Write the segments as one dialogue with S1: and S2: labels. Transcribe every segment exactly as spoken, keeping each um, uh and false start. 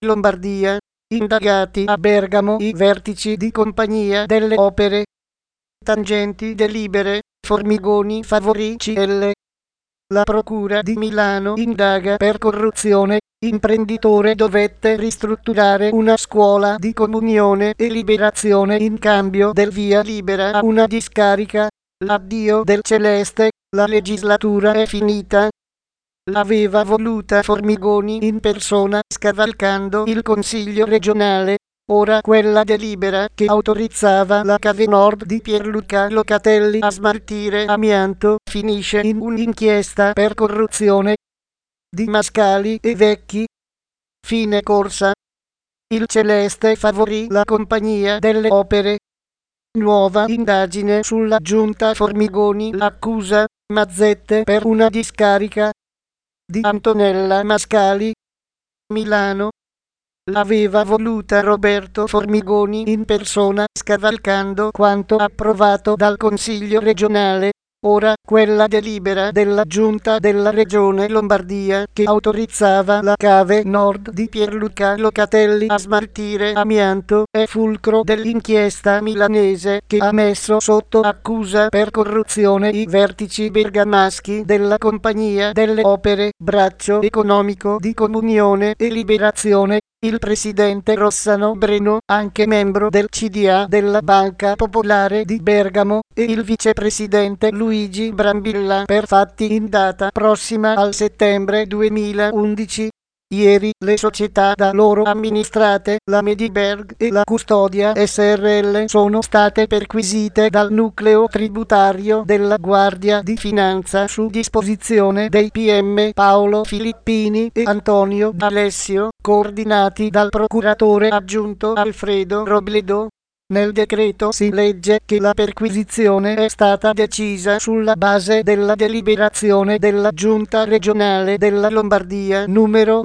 S1: Lombardia. Indagati a Bergamo i vertici di Compagnia delle Opere. Tangenti delibere, Formigoni favorì C L. La Procura di Milano indaga per corruzione. Imprenditore dovette ristrutturare una scuola di comunione e liberazione in cambio del via libera a una discarica. L'addio del Celeste, la legislatura è finita. L'aveva voluta Formigoni in persona, scavalcando il Consiglio regionale. Ora quella delibera che autorizzava la Cave Nord di Pierluca Locatelli a smaltire amianto finisce in un'inchiesta per corruzione di Mascali e Vecchi. Fine corsa. Il Celeste favorì la Compagnia delle Opere. Nuova indagine sulla giunta Formigoni, l'accusa Mazzette per una discarica di Antonella Mascali. Milano. L'aveva voluta Roberto Formigoni in persona, scavalcando quanto approvato dal Consiglio regionale. Ora quella delibera della Giunta della Regione Lombardia che autorizzava la Cave Nord di Pierluca Locatelli a smaltire amianto è fulcro dell'inchiesta milanese che ha messo sotto accusa per corruzione i vertici bergamaschi della Compagnia delle Opere, braccio economico di Comunione e Liberazione. Il presidente Rossano Breno, anche membro del C D A della Banca Popolare di Bergamo, e il vicepresidente Luigi Brambilla per fatti in data prossima al settembre duemilaundici. Ieri le società da loro amministrate, la Mediberg e la Custodia S R L, sono state perquisite dal nucleo tributario della Guardia di Finanza su disposizione dei P M Paolo Filippini e Antonio D'Alessio, coordinati dal procuratore aggiunto Alfredo Robledo. Nel decreto si legge che la perquisizione è stata decisa sulla base della deliberazione della Giunta regionale della Lombardia numero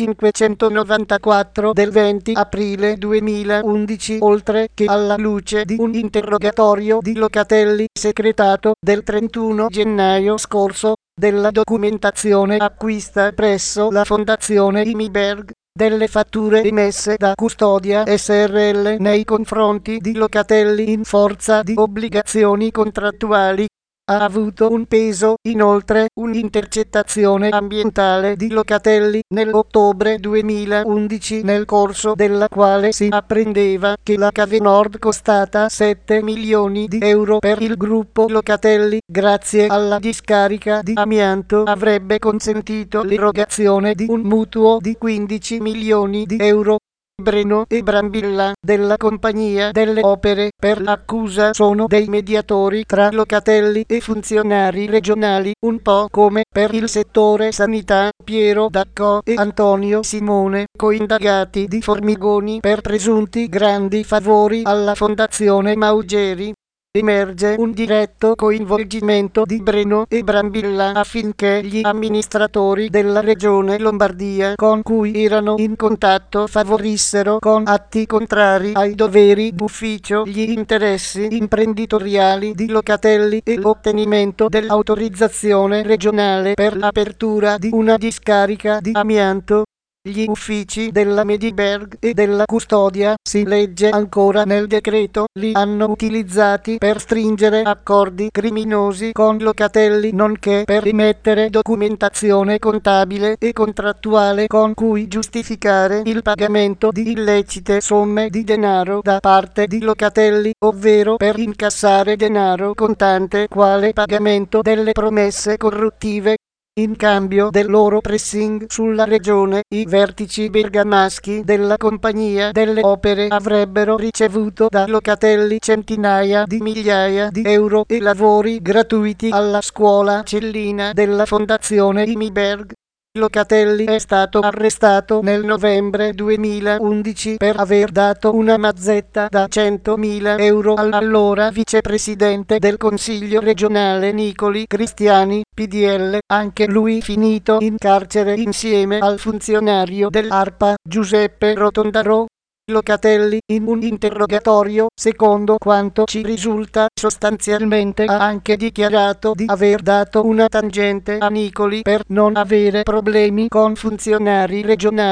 S1: millecinquecentonovantaquattro del venti aprile duemilaundici, oltre che alla luce di un interrogatorio di Locatelli secretato del trentuno gennaio scorso, della documentazione acquista presso la Fondazione Imiberg, delle fatture emesse da Custodia S R L nei confronti di Locatelli in forza di obbligazioni contrattuali. Ha avuto un peso, inoltre, un'intercettazione ambientale di Locatelli nell'ottobre duemilaundici, nel corso della quale si apprendeva che la Cave Nord, costata sette milioni di euro per il gruppo Locatelli, grazie alla discarica di amianto, avrebbe consentito l'erogazione di un mutuo di quindici milioni di euro. Breno e Brambilla, della Compagnia delle Opere, per l'accusa sono dei mediatori tra Locatelli e funzionari regionali, un po' come per il settore sanità Piero Daccò e Antonio Simone, coindagati di Formigoni per presunti grandi favori alla Fondazione Maugeri. Emerge un diretto coinvolgimento di Breno e Brambilla affinché gli amministratori della Regione Lombardia con cui erano in contatto favorissero con atti contrari ai doveri d'ufficio gli interessi imprenditoriali di Locatelli e l'ottenimento dell'autorizzazione regionale per l'apertura di una discarica di amianto. Gli uffici della Mediberg e della Custodia, si legge ancora nel decreto, li hanno utilizzati per stringere accordi criminosi con Locatelli, nonché per emettere documentazione contabile e contrattuale con cui giustificare il pagamento di illecite somme di denaro da parte di Locatelli, ovvero per incassare denaro contante quale pagamento delle promesse corruttive. In cambio del loro pressing sulla regione, i vertici bergamaschi della Compagnia delle Opere avrebbero ricevuto da Locatelli centinaia di migliaia di euro e lavori gratuiti alla scuola Cellina della Fondazione Imiberg. Locatelli è stato arrestato nel novembre duemilaundici per aver dato una mazzetta da centomila euro all'allora vicepresidente del Consiglio regionale Nicoli Cristiani, P D L, anche lui finito in carcere insieme al funzionario dell'ARPA Giuseppe Rotondaro. Locatelli, in un interrogatorio, secondo quanto ci risulta, sostanzialmente ha anche dichiarato di aver dato una tangente a Nicoli per non avere problemi con funzionari regionali.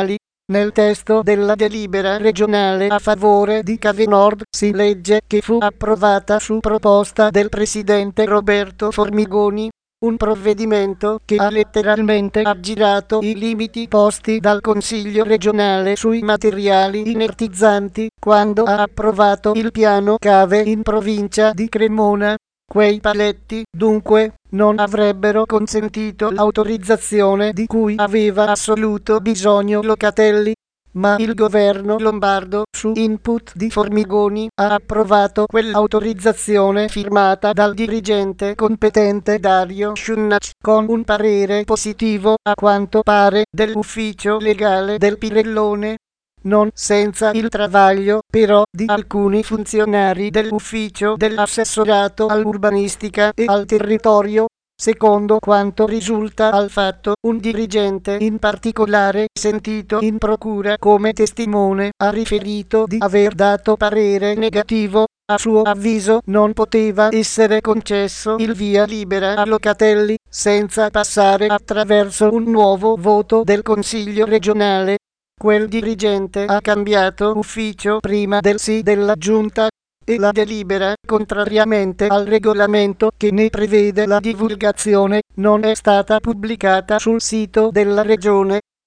S1: Nel testo della delibera regionale a favore di Cave Nord si legge che fu approvata su proposta del presidente Roberto Formigoni, un provvedimento che ha letteralmente aggirato i limiti posti dal Consiglio regionale sui materiali inertizzanti quando ha approvato il piano cave in provincia di Cremona. Quei paletti, dunque, non avrebbero consentito l'autorizzazione di cui aveva assoluto bisogno Locatelli, ma il governo lombardo, su input di Formigoni, ha approvato quell'autorizzazione firmata dal dirigente competente Dario Sciunnac con un parere positivo, a quanto pare, dell'ufficio legale del Pirellone. Non senza il travaglio, però, di alcuni funzionari dell'ufficio dell'assessorato all'urbanistica e al territorio. Secondo quanto risulta al fatto, un dirigente in particolare, sentito in procura come testimone, ha riferito di aver dato parere negativo. A suo avviso non poteva essere concesso il via libera a Locatelli, senza passare attraverso un nuovo voto del Consiglio regionale. Quel dirigente ha cambiato ufficio prima del sì della giunta e la delibera, contrariamente al regolamento che ne prevede la divulgazione, non è stata pubblicata sul sito della regione.